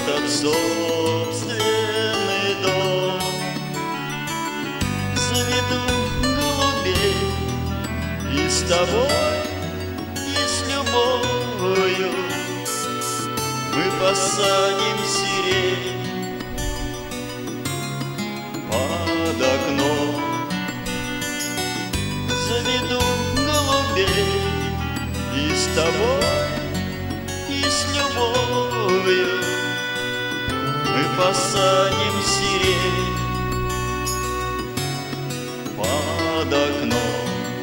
этот собственный дом. Заведу голубей и с тобой, и с любовью мы посадим сирень под окном. Заведу голубей и с тобой, и с любовью мы посадим сирень под окном.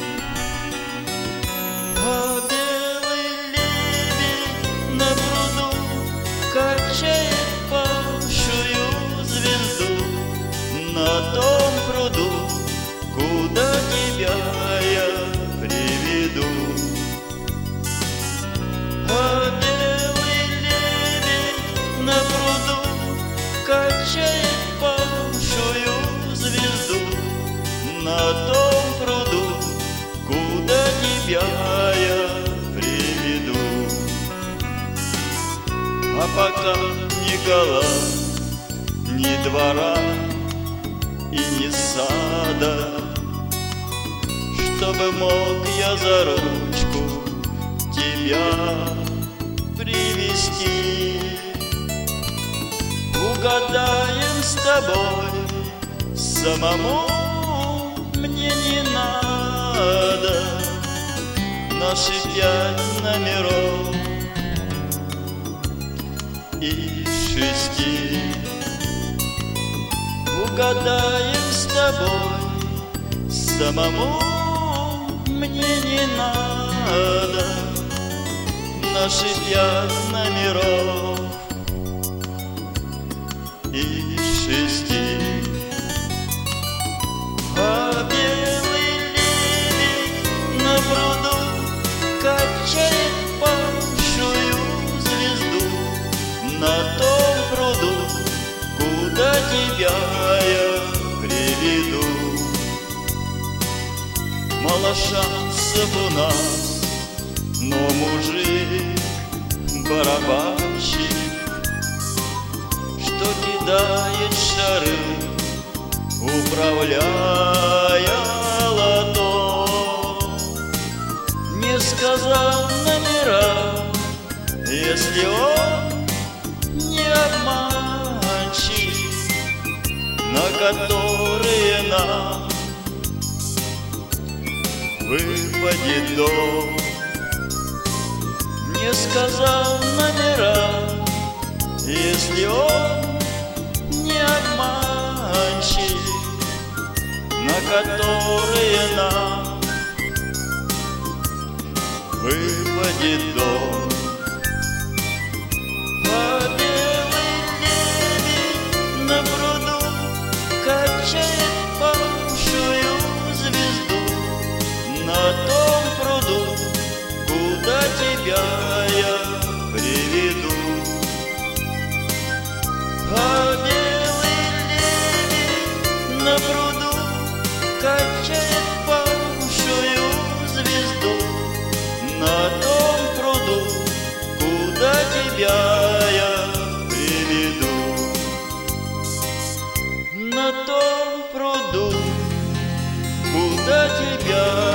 А белый лебедь на пруду качает павшую звезду на том пруду, куда тебя я приведу. А белый лебедь на пруду качает павшую звезду на том пруду, куда тебя я приведу. А пока ни гола, ни двора и ни сада, чтобы мог я за ручку тебя привести. Угадаем с тобой, самому мне не надо наши 5 номеров из 6. Угадаем с тобой, самому мне не надо наши 5 номеров из 6. А белый лебедь на пруду качает павшую звезду на том пруду, куда тебя я приведу. Мало шансов у нас, но мужик барабанщик, что кидает шары, управляя лото. Не сказал номера, если он не обманщик, на которые нам выпадет дом. Не сказал номера, если он не обманщик, на которые нам выпадет дом. А белый лебедь на пруду качает павшую звезду на том пруду, куда тебя я приведу. А белый лебедь на пруду качает павшую звезду на том пруду, куда тебя я приведу. На том пруду, куда тебя